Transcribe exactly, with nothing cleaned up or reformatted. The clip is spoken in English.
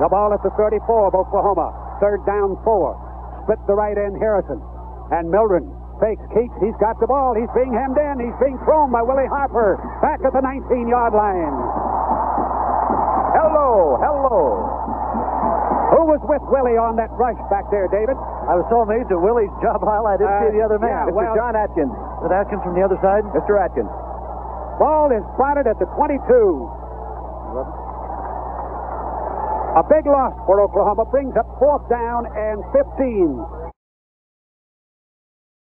The ball at the thirty-four of Oklahoma. Third down, four. Split the right end, Harrison. And Mildren fakes Keats. He's got the ball. He's being hemmed in. He's being thrown by Willie Harper. Back at the nineteen-yard line. Hello, hello. Who was with Willie on that rush back there, David? I was so amazed at Willie's job highlight. I didn't Uh, see the other man. yeah, Mister well- John Atkins. Is it Atkins from the other side? Mister Atkins. Ball is spotted at the twenty-two. A big loss for Oklahoma brings up fourth down and fifteen.